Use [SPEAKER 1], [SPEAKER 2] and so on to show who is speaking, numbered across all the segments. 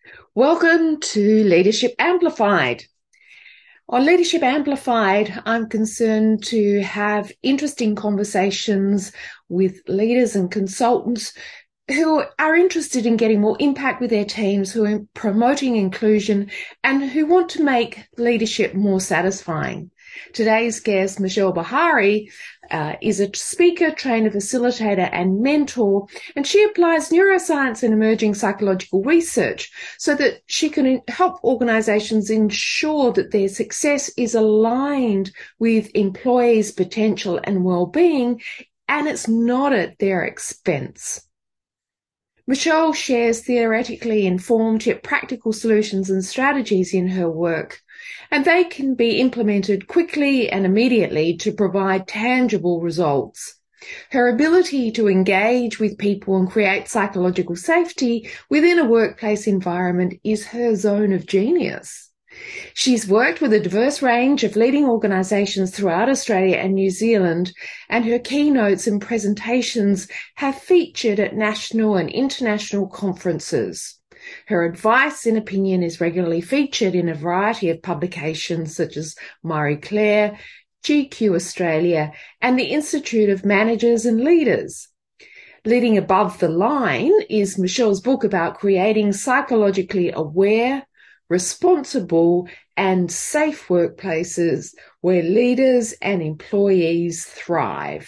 [SPEAKER 1] Welcome to Leadership Amplified. On Leadership Amplified, I'm concerned to have interesting conversations with leaders and consultants who are interested in getting more impact with their teams, who are promoting inclusion, and who want to make leadership more satisfying. Today's guest, Michelle Bahari, is a speaker, trainer, facilitator, and mentor, and she applies neuroscience and emerging psychological research so that she can help organizations ensure that their success is aligned with employees' potential and well-being, and it's not at their expense. Michelle shares theoretically informed yet practical solutions and strategies in her work, and they can be implemented quickly and immediately to provide tangible results. Her ability to engage with people and create psychological safety within a workplace environment is her zone of genius. She's worked with a diverse range of leading organisations throughout Australia and New Zealand, and her keynotes and presentations have featured at national and international conferences. Her advice and opinion is regularly featured in a variety of publications such as Marie Claire, GQ Australia, and the Institute of Managers and Leaders. Leading Above the Line is Michelle's book about creating psychologically aware, responsible and safe workplaces where leaders and employees thrive.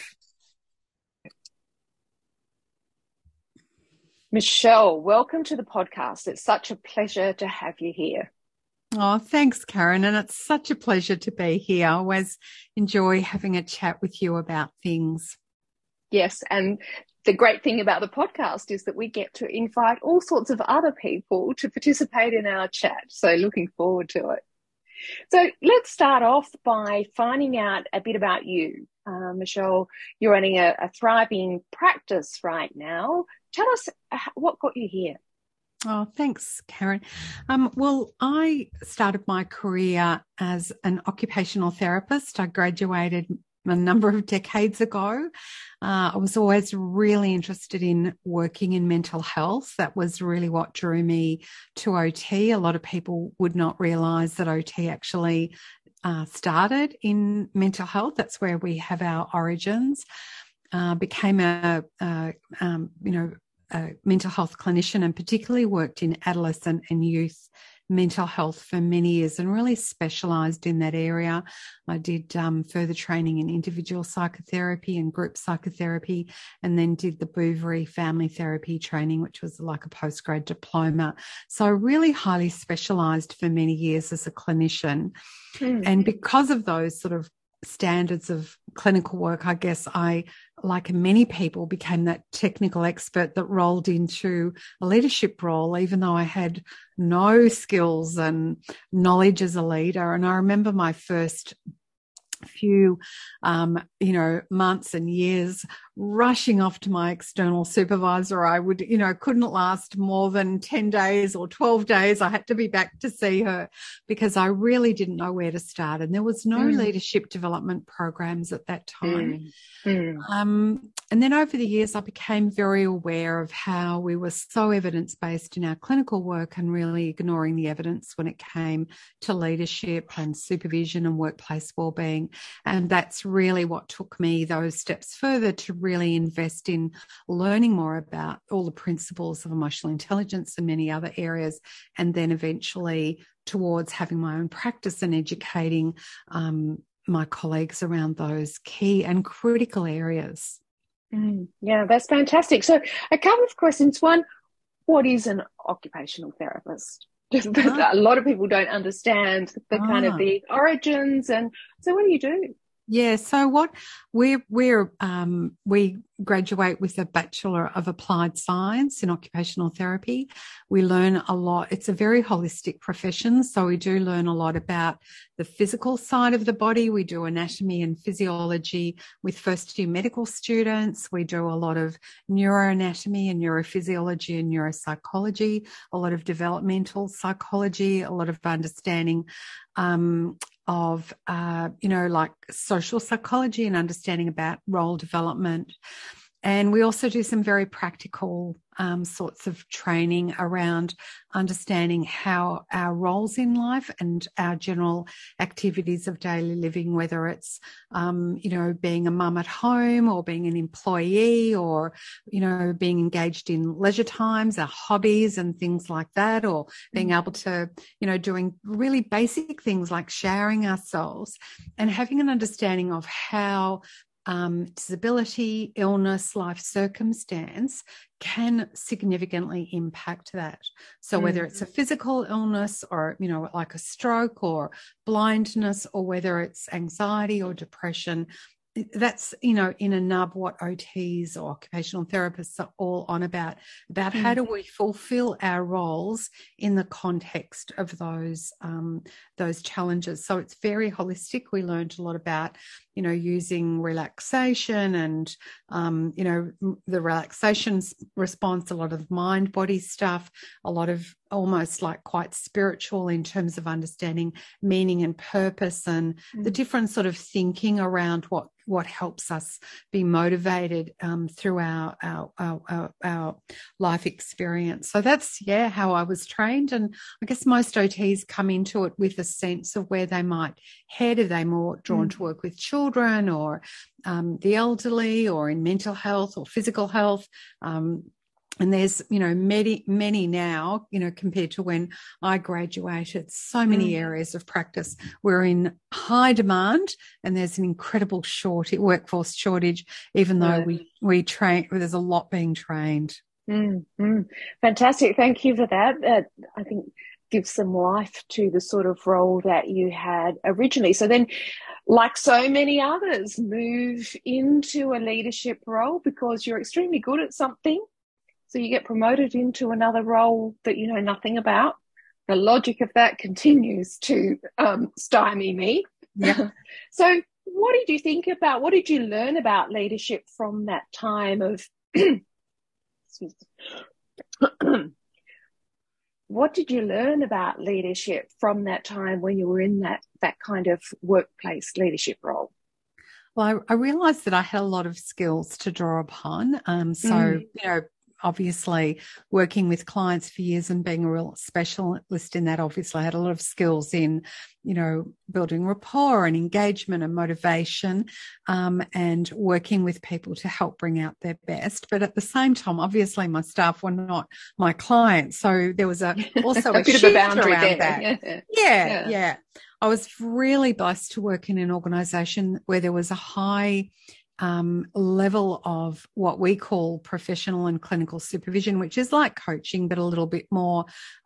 [SPEAKER 2] Michelle, welcome to the podcast. It's such a pleasure to have you here.
[SPEAKER 3] Oh, thanks, Karen. And it's such a pleasure to be here. I always enjoy having a chat with you about things.
[SPEAKER 2] Yes, and the great thing about the podcast is that we get to invite all sorts of other people to participate in our chat. So looking forward to it. So let's start off by finding out a bit about you. Michelle, you're running a thriving practice right now. Tell us what got you here.
[SPEAKER 3] Oh, thanks, Karen. Well, I started my career as an occupational therapist. I graduated a number of decades ago. I was always really interested in working in mental health. That was really what drew me to OT. A lot of people would not realise that OT actually started in mental health. That's where we have our origins. Became a mental health clinician, and particularly worked in adolescent and youth mental health for many years and really specialised in that area. I did further training in individual psychotherapy and group psychotherapy, and then did the Bouverie family therapy training, which was like a postgrad diploma. So really highly specialised for many years as a clinician. And because of those sort of standards of clinical work, I guess I, like many people, became that technical expert that rolled into a leadership role, even though I had no skills and knowledge as a leader. And I remember my first few, months and years rushing off to my external supervisor. I would, couldn't last more than 10 days or 12 days. I had to be back to see her because I really didn't know where to start. And there was no leadership development programs at that time. And then over the years, I became very aware of how we were so evidence-based in our clinical work and really ignoring the evidence when it came to leadership and supervision and workplace wellbeing. And that's really what took me those steps further to really invest in learning more about all the principles of emotional intelligence and many other areas, and then eventually towards having my own practice and educating my colleagues around those key and critical areas.
[SPEAKER 2] Yeah, that's fantastic. So a couple of questions. One, what is an occupational therapist? A lot of people don't understand the kind of the origins. And so what do you do?
[SPEAKER 3] Yeah, so what we graduate with a Bachelor of Applied Science in Occupational Therapy. We learn a lot. It's a very holistic profession, so we do learn a lot about the physical side of the body. We do anatomy and physiology with first-year medical students. We do a lot of neuroanatomy and neurophysiology and neuropsychology, a lot of developmental psychology, a lot of understanding of like social psychology and understanding about role development. And we also do some very practical sorts of training around understanding how our roles in life and our general activities of daily living, whether it's, being a mum at home or being an employee or, being engaged in leisure times, our hobbies and things like that, or being able to, doing really basic things like showering ourselves and having an understanding of how disability, illness, life circumstance can significantly impact that. So whether it's a physical illness or, like a stroke or blindness, or whether it's anxiety or depression, that's, in a nub what OTs or occupational therapists are all on about how do we fulfill our roles in the context of those challenges. So it's very holistic. We learned a lot about, using relaxation and, the relaxation response, a lot of mind body stuff, a lot of almost like quite spiritual in terms of understanding meaning and purpose and the different sort of thinking around what helps us be motivated through our life experience. So that's, how I was trained. And I guess most OTs come into it with a sense of where they might head. Are they more drawn to work with children or the elderly, or in mental health or physical health? And there's, many now, compared to when I graduated, so many areas of practice. We're in high demand and there's an incredible workforce shortage, even though we train, there's a lot being trained.
[SPEAKER 2] Fantastic. Thank you for that. I think gives some life to the sort of role that you had originally. So then, like so many others, move into a leadership role because you're extremely good at something. So you get promoted into another role that you know nothing about. The logic of that continues to stymie me.
[SPEAKER 3] Yeah.
[SPEAKER 2] So what did you think about, what did you learn about leadership from that time of, what did you learn about leadership from that time when you were in that kind of workplace leadership role?
[SPEAKER 3] Well, I realised that I had a lot of skills to draw upon. Obviously working with clients for years and being a real specialist in that, obviously I had a lot of skills in, building rapport and engagement and motivation, and working with people to help bring out their best. But at the same time, obviously my staff were not my clients. So there was also a
[SPEAKER 2] bit of a boundary around
[SPEAKER 3] there. Yeah. I was really blessed to work in an organisation where there was a high level of what we call professional and clinical supervision, which is like coaching, but a little bit more,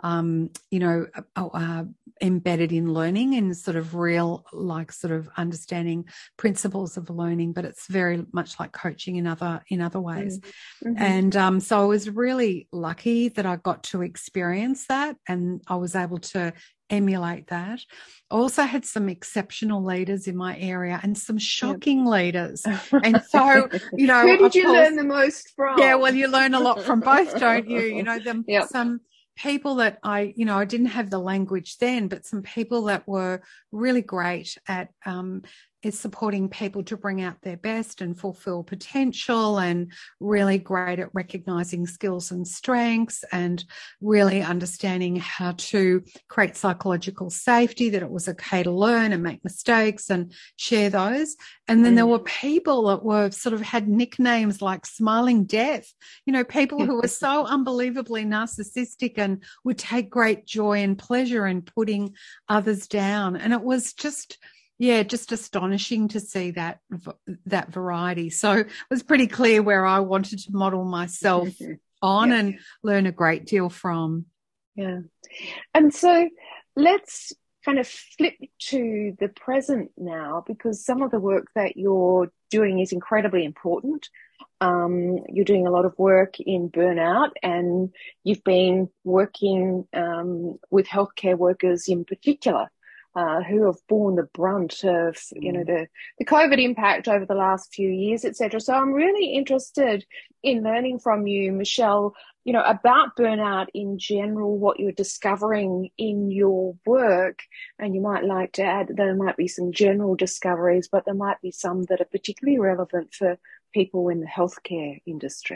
[SPEAKER 3] embedded in learning and sort of real, like sort of understanding principles of learning, but it's very much like coaching in other ways. And so I was really lucky that I got to experience that and I was able to emulate that. I also had some exceptional leaders in my area and some shocking leaders. And so,
[SPEAKER 2] who did you learn the most from?
[SPEAKER 3] Yeah, well, you learn a lot from both, don't you? Some people that I didn't have the language then, but some people that were really great at is supporting people to bring out their best and fulfill potential, and really great at recognizing skills and strengths and really understanding how to create psychological safety, that it was okay to learn and make mistakes and share those. And then there were people that were sort of had nicknames like Smiling Death, people who were so unbelievably narcissistic and would take great joy and pleasure in putting others down. And it was just astonishing to see that variety. So it was pretty clear where I wanted to model myself on and learn a great deal from.
[SPEAKER 2] Yeah. And so let's kind of flip to the present now, because some of the work that you're doing is incredibly important. You're doing a lot of work in burnout, and you've been working with healthcare workers in particular, who have borne the brunt of, the COVID impact over the last few years, etc. So I'm really interested in learning from you, Michelle, about burnout in general, what you're discovering in your work. And you might like to add that there might be some general discoveries, but there might be some that are particularly relevant for people in the healthcare industry.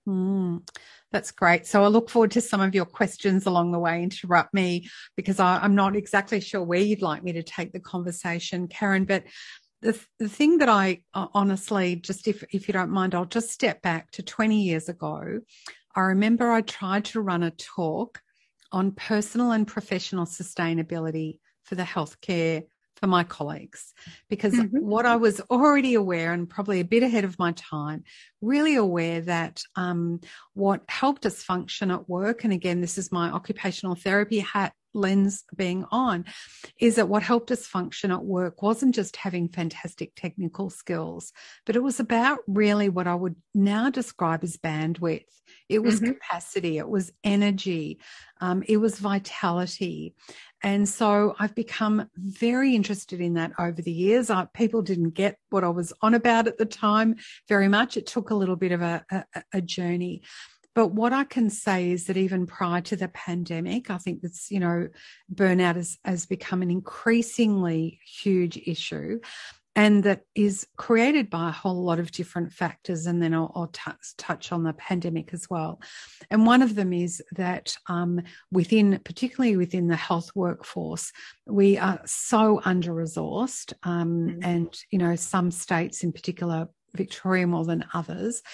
[SPEAKER 3] That's great. So I look forward to some of your questions along the way. Interrupt me because I'm not exactly sure where you'd like me to take the conversation, Karen. But the thing that I honestly, just if you don't mind, I'll just step back to 20 years ago. I remember I tried to run a talk on personal and professional sustainability for the healthcare for my colleagues, because what I was already aware, and probably a bit ahead of my time, really aware that what helped us function at work, and again, this is my occupational therapy hat lens being on, is that what helped us function at work wasn't just having fantastic technical skills, but it was about really what I would now describe as bandwidth. It was capacity, it was energy, it was vitality. And so I've become very interested in that over the years. People didn't get what I was on about at the time very much. It took a little bit of a journey. But what I can say is that even prior to the pandemic, I think that's, burnout has become an increasingly huge issue, and that is created by a whole lot of different factors. And then I'll touch on the pandemic as well. And one of them is that particularly within the health workforce, we are so under-resourced, and, some states in particular, Victoria more than others,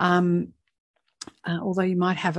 [SPEAKER 3] although you might have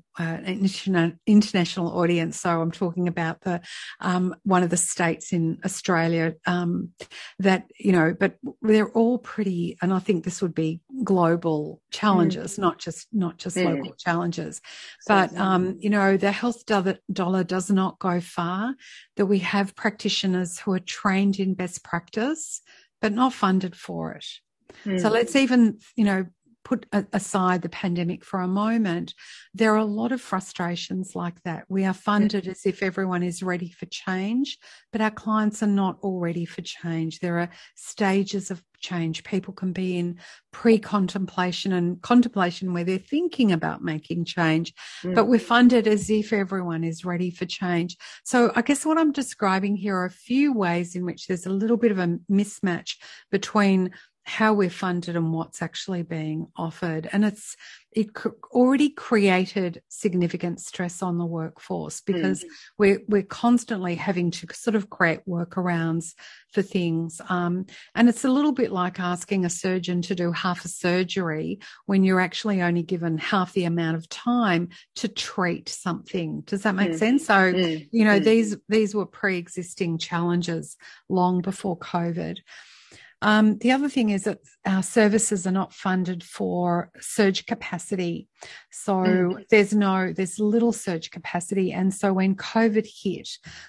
[SPEAKER 3] an international audience. So I'm talking about the one of the states in Australia that, but they're all pretty, and I think this would be global challenges, not just local challenges. But, the health dollar does not go far, that we have practitioners who are trained in best practice, but not funded for it. So let's even, put aside the pandemic for a moment. There are a lot of frustrations like that. We are funded as if everyone is ready for change, but our clients are not all ready for change. There are stages of change. People can be in pre-contemplation and contemplation where they're thinking about making change, but we're funded as if everyone is ready for change. So I guess what I'm describing here are a few ways in which there's a little bit of a mismatch between how we're funded and what's actually being offered. And it already created significant stress on the workforce, because we're constantly having to sort of create workarounds for things. And it's a little bit like asking a surgeon to do half a surgery when you're actually only given half the amount of time to treat something. Does that make sense? So, these were pre-existing challenges long before COVID. The other thing is that our services are not funded for surge capacity. So there's little surge capacity. And so when COVID hit,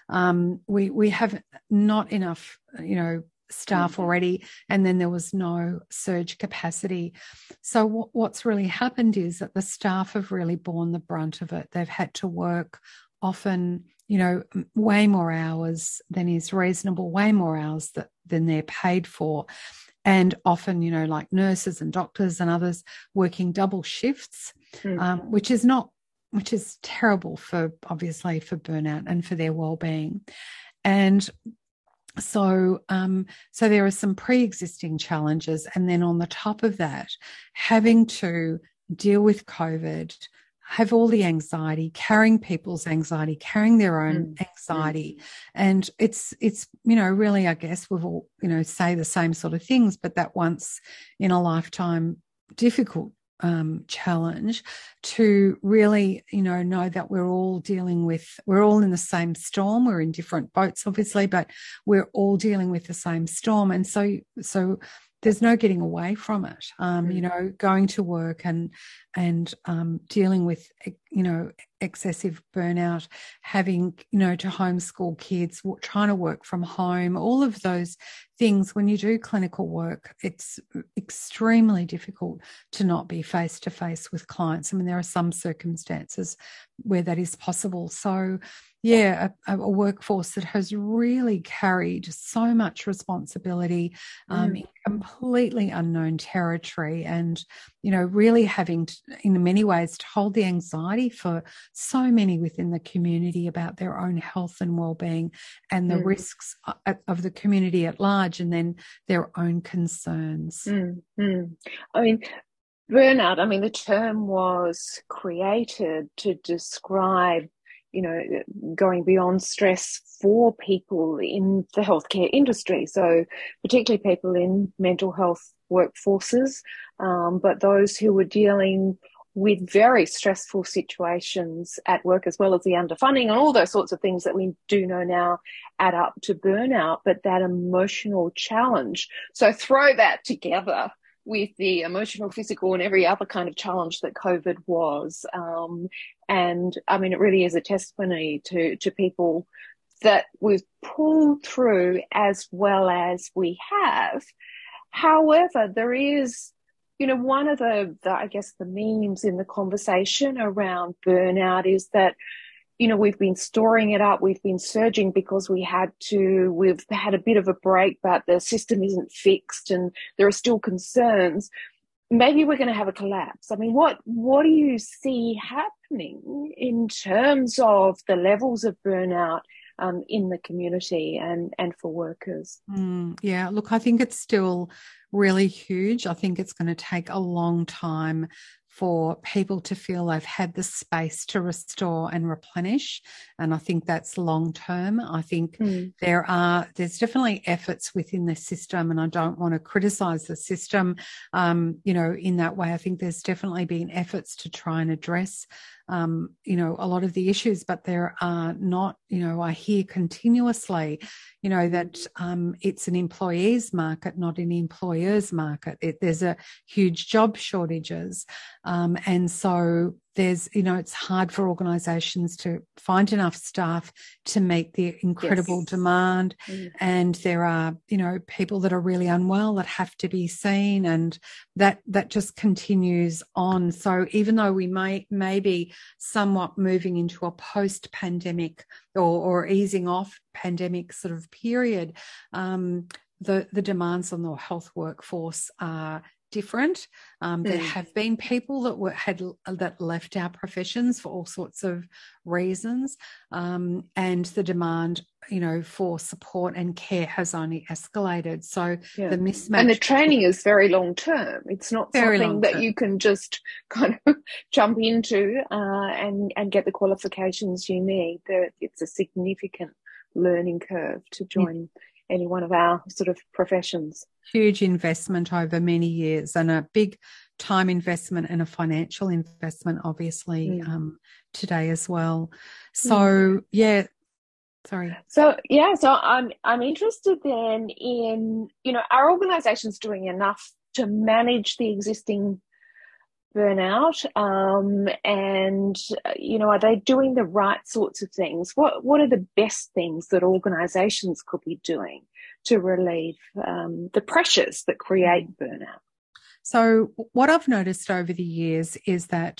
[SPEAKER 3] we have not enough, staff already, and then there was no surge capacity. So what's really happened is that the staff have really borne the brunt of it. They've had to work often, way more hours than is reasonable, way more hours than they're paid for. And often, like nurses and doctors and others working double shifts, which is terrible obviously for burnout and for their well-being. And so there are some pre-existing challenges. And then on the top of that, having to deal with COVID, have all the anxiety, carrying people's anxiety, carrying their own anxiety. And it's, really, I guess we've all, say the same sort of things, but that once in a lifetime difficult challenge to really, know that we're all in the same storm. We're in different boats, obviously, but we're all dealing with the same storm. And so there's no getting away from it. Going to work and dealing with, excessive burnout, having, to homeschool kids, trying to work from home, all of those things. When you do clinical work, it's extremely difficult to not be face to face with clients. I mean, there are some circumstances where that is possible. So, a workforce that has really carried so much responsibility in completely unknown territory, and, really having to, in many ways, to hold the anxiety for so many within the community about their own health and well-being and the risks of the community at large, and then their own concerns.
[SPEAKER 2] I mean, burnout, I mean, the term was created to describe, going beyond stress for people in the healthcare industry. So particularly people in mental health workforces, but those who were dealing with very stressful situations at work, as well as the underfunding and all those sorts of things that we do know now add up to burnout, but that emotional challenge. So throw that together with the emotional, physical, and every other kind of challenge that COVID was. And I mean, it really is a testimony to people that we've pulled through as well as we have. However, there is, one of the I guess the memes in the conversation around burnout is that, we've been storing it up. We've been surging because we've had a bit of a break, but the system isn't fixed and there are still concerns. Maybe we're going to have a collapse. I mean, what do you see happening in terms of the levels of burnout in the community and for workers?
[SPEAKER 3] Yeah, look, I think it's still really huge. I think it's going to take a long time for people to feel they've had the space to restore and replenish. And I think that's long term. I think there's definitely efforts within the system, and I don't want to criticize the system, in that way. I think there's definitely been efforts to try and address a lot of the issues, but there are not, I hear continuously, that it's an employee's market, not an employer's market. There's a huge job shortages. And so there's, it's hard for organisations to find enough staff to meet the incredible demand. And there are, people that are really unwell that have to be seen, and that just continues on. So even though we may be somewhat moving into a post-pandemic or easing off pandemic sort of period, the demands on the health workforce are different. There have been people that left our professions for all sorts of reasons, and the demand, for support and care has only escalated. So the mismatch,
[SPEAKER 2] and the training is very long term. It's not something that you can just kind of jump into and get the qualifications you need. It's a significant learning curve to join any one of our sort of professions.
[SPEAKER 3] Huge investment over many years, and a big time investment and a financial investment, obviously, today as well. So, sorry.
[SPEAKER 2] So I'm interested then in, are organisations doing enough to manage the existing burnout? And, are they doing the right sorts of things? What are the best things that organisations could be doing to relieve the pressures that create burnout?
[SPEAKER 3] So what I've noticed over the years is that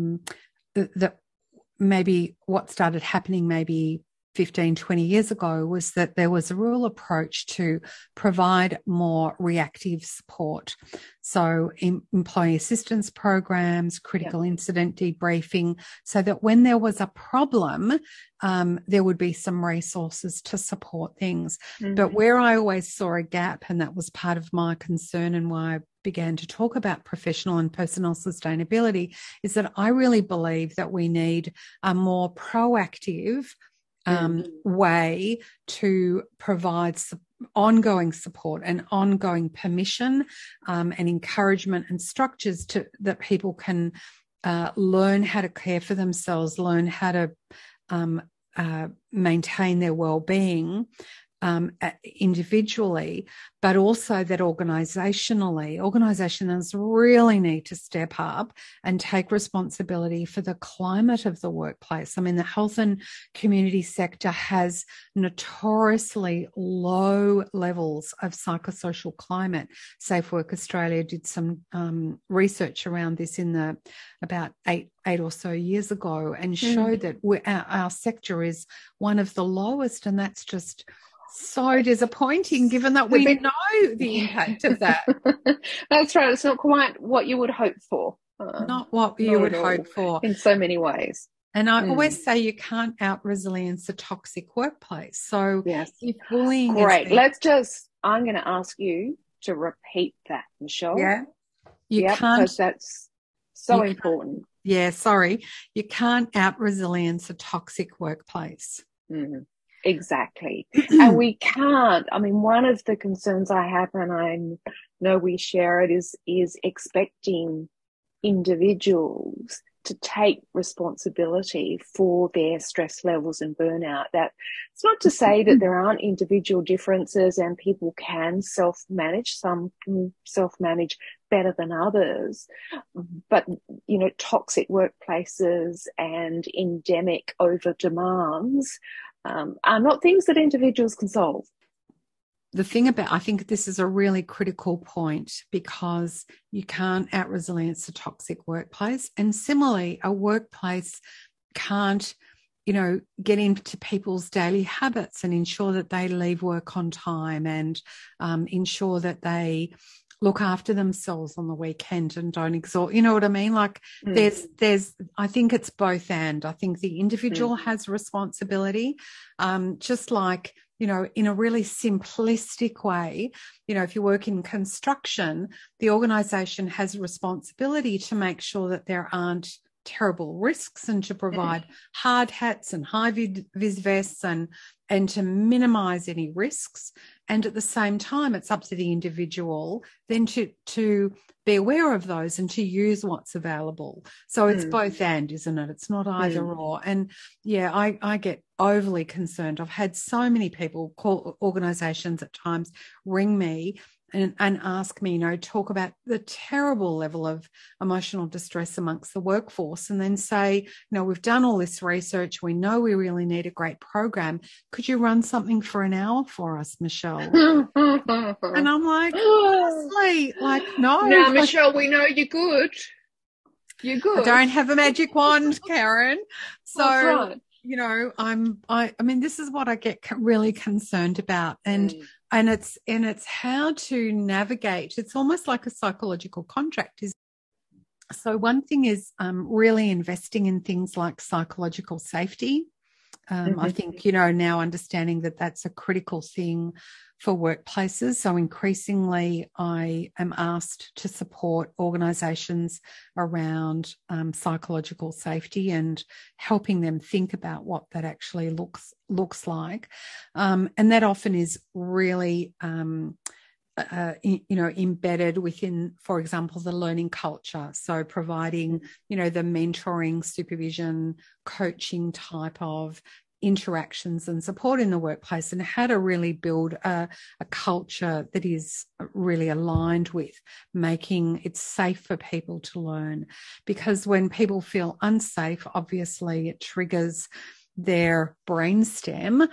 [SPEAKER 3] maybe what started happening maybe 15, 20 years ago was that there was a real approach to provide more reactive support. So employee assistance programs, critical incident debriefing, so that when there was a problem, there would be some resources to support things. But where I always saw a gap, and that was part of my concern and why I began to talk about professional and personal sustainability, is that I really believe that we need a more proactive way to provide ongoing support and ongoing permission and encouragement and structures that people can learn how to care for themselves, learn how to maintain their well-being individually, but also that organisations really need to step up and take responsibility for the climate of the workplace. I mean, the health and community sector has notoriously low levels of psychosocial climate. Safe Work Australia did some research around this about eight or so years ago, and showed that our sector is one of the lowest, and that's just so disappointing, given that we know the impact of that.
[SPEAKER 2] That's right. It's not quite what you would hope for.
[SPEAKER 3] Not what you would hope for.
[SPEAKER 2] In so many ways.
[SPEAKER 3] And I always say you can't out-resilience a toxic workplace. So if bullying
[SPEAKER 2] Great. I'm going to ask you to repeat that, Michelle.
[SPEAKER 3] Yeah. You
[SPEAKER 2] can't, because that's so important.
[SPEAKER 3] Yeah, sorry. You can't out-resilience a toxic workplace.
[SPEAKER 2] Exactly. And we can't. I mean, one of the concerns I have, and I know we share it, is expecting individuals to take responsibility for their stress levels and burnout. That it's not to say that there aren't individual differences and people can self-manage. Some can self-manage better than others, but toxic workplaces and endemic over demands are not things that individuals can solve.
[SPEAKER 3] The thing about, I think this is a really critical point, because you can't out-resilience a toxic workplace. And similarly, a workplace can't, get into people's daily habits and ensure that they leave work on time and ensure that they look after themselves on the weekend and don't exhaust. You know what I mean? Like there's, I think it's both and. I think the individual has responsibility, just like, in a really simplistic way, if you work in construction, the organisation has a responsibility to make sure that there aren't terrible risks and to provide hard hats and high vis vests and to minimise any risks. And at the same time, it's up to the individual then to be aware of those and to use what's available. So it's both and, isn't it? It's not either or. And yeah, I get overly concerned. I've had so many people call organisations at times, ring me and ask me, talk about the terrible level of emotional distress amongst the workforce, and then say, we've done all this research. We know we really need a great program. Could you run something for an hour for us, Michelle? And I'm like, honestly, no.
[SPEAKER 2] Now, Michelle, we know you're good. You're good.
[SPEAKER 3] I don't have a magic wand, Karen. So,
[SPEAKER 2] that's right.
[SPEAKER 3] I mean, this is what I get really concerned about. And it's how to navigate. It's almost like a psychological contract. So one thing is really investing in things like psychological safety. I think, now understanding that that's a critical thing for workplaces. So increasingly I am asked to support organisations around psychological safety and helping them think about what that actually looks like. And that often is really embedded within, for example, the learning culture. So providing, the mentoring, supervision, coaching type of interactions and support in the workplace, and how to really build a culture that is really aligned with making it safe for people to learn. Because when people feel unsafe, obviously it triggers their brainstem,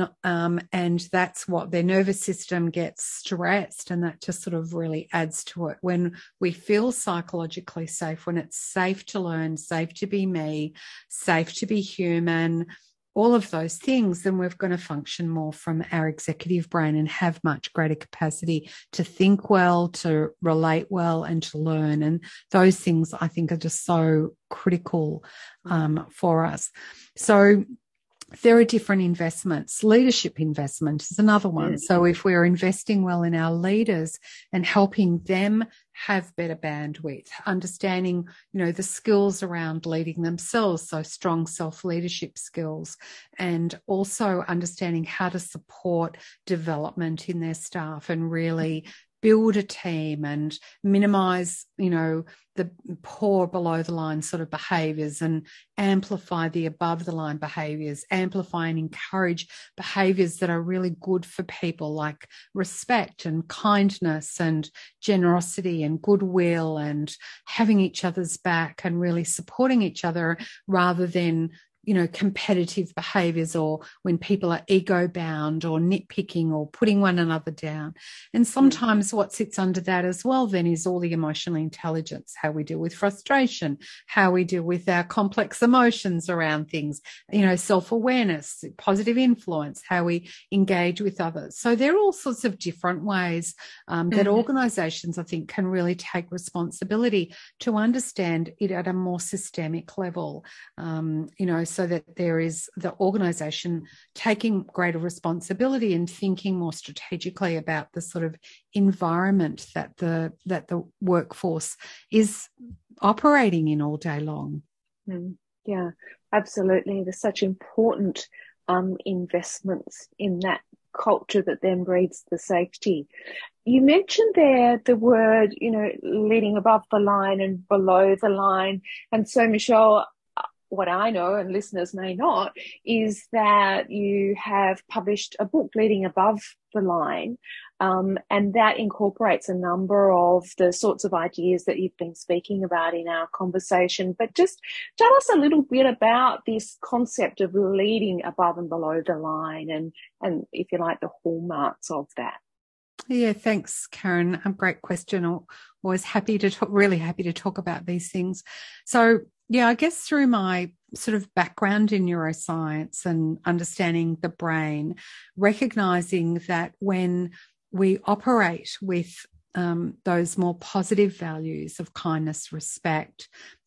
[SPEAKER 3] and that's what their nervous system gets stressed, and that just sort of really adds to it. When we feel psychologically safe, when it's safe to learn, safe to be me, safe to be human, all of those things, then we're going to function more from our executive brain and have much greater capacity to think well, to relate well, and to learn. And those things I think are just so critical for us. So there are different investments. Leadership investment is another one. So if we're investing well in our leaders and helping them have better bandwidth, understanding, the skills around leading themselves, so strong self-leadership skills, and also understanding how to support development in their staff and really build a team and minimize, the poor below the line sort of behaviors and amplify the above the line behaviors, amplify and encourage behaviors that are really good for people, like respect and kindness and generosity and goodwill and having each other's back and really supporting each other, rather than competitive behaviors, or when people are ego bound or nitpicking or putting one another down. And sometimes what sits under that as well then is all the emotional intelligence, how we deal with frustration, how we deal with our complex emotions around things, self-awareness, positive influence, how we engage with others. So there are all sorts of different ways that organisations, I think, can really take responsibility to understand it at a more systemic level, so that there is the organisation taking greater responsibility and thinking more strategically about the sort of environment that the workforce is operating in all day long.
[SPEAKER 2] Yeah, absolutely. There's such important investments in that culture that then breeds the safety. You mentioned there the word, leading above the line and below the line. And so, Michelle, what I know, and listeners may not, is that you have published a book, Leading Above the Line, and that incorporates a number of the sorts of ideas that you've been speaking about in our conversation. But just tell us a little bit about this concept of leading above and below the line and if you like, the hallmarks of that.
[SPEAKER 3] Yeah, thanks, Karen. Great question. Always really happy to talk about these things. So, yeah, I guess through my sort of background in neuroscience and understanding the brain, recognizing that when we operate with those more positive values of kindness, respect,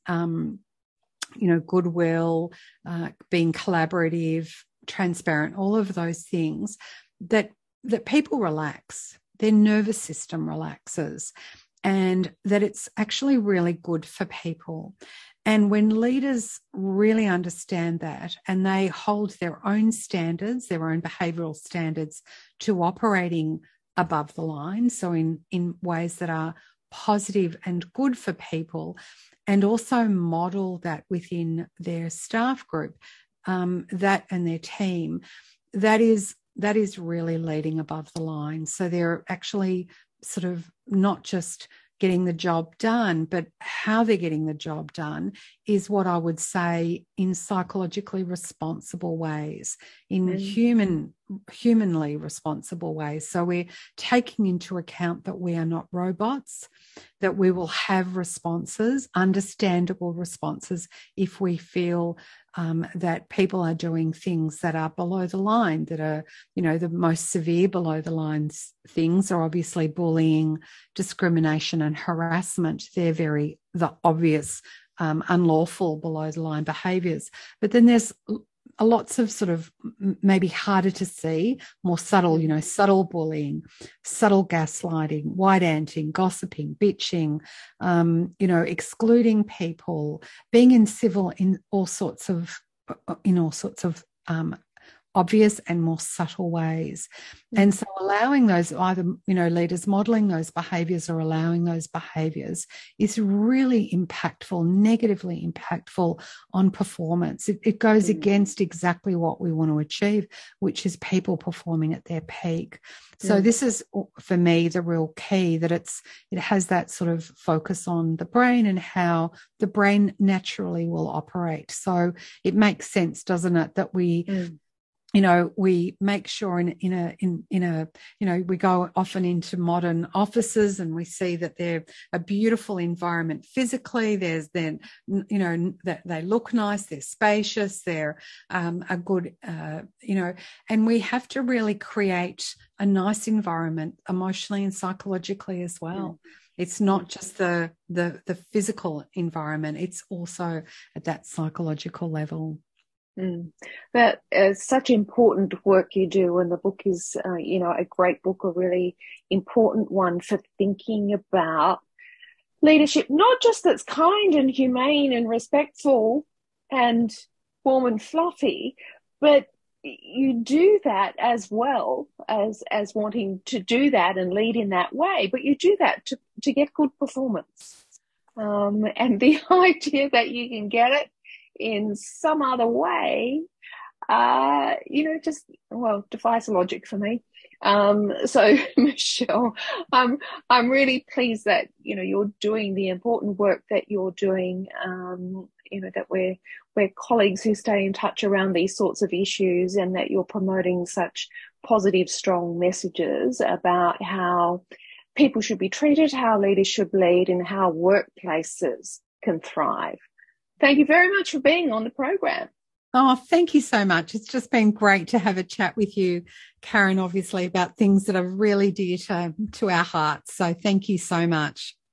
[SPEAKER 3] goodwill, being collaborative, transparent, all of those things, that people relax, their nervous system relaxes, and that it's actually really good for people. And when leaders really understand that and they hold their own standards, their own behavioural standards to operating above the line, so in ways that are positive and good for people, and also model that within their staff group, that and their team, that is really leading above the line. So they're actually sort of not just getting the job done, but how they're getting the job done is what I would say in psychologically responsible ways, in humanly responsible ways. So we're taking into account that we are not robots, that we will have responses, understandable responses, if we feel that people are doing things that are below the line, that are, the most severe below the line things are obviously bullying, discrimination and harassment. They're the obvious unlawful below the line behaviours. But then there's lots of sort of maybe harder to see, more subtle, subtle bullying, subtle gaslighting, white anting, gossiping, bitching, excluding people, being incivil in all sorts of obvious and more subtle ways. And so allowing those, either, leaders modelling those behaviours or allowing those behaviours is really impactful, negatively impactful on performance. It goes against exactly what we want to achieve, which is people performing at their peak. So this is, for me, the real key, that it has that sort of focus on the brain and how the brain naturally will operate. So it makes sense, doesn't it, that we we make sure we go often into modern offices and we see that they're a beautiful environment physically. There's then, that they look nice, they're spacious, they're a good, and we have to really create a nice environment emotionally and psychologically as well. It's not just the physical environment, it's also at that psychological level.
[SPEAKER 2] That is such important work you do, and the book is, a great book, a really important one for thinking about leadership, not just that's kind and humane and respectful and warm and fluffy, but you do that as well as wanting to do that and lead in that way, but you do that to get good performance. And the idea that you can get it in some other way, defies logic for me. So Michelle, I'm really pleased that, you're doing the important work that you're doing, that we're colleagues who stay in touch around these sorts of issues, and that you're promoting such positive, strong messages about how people should be treated, how leaders should lead, and how workplaces can thrive. Thank you very much for being on the program.
[SPEAKER 3] Oh, thank you so much. It's just been great to have a chat with you, Karen, obviously, about things that are really dear to our hearts. So thank you so much.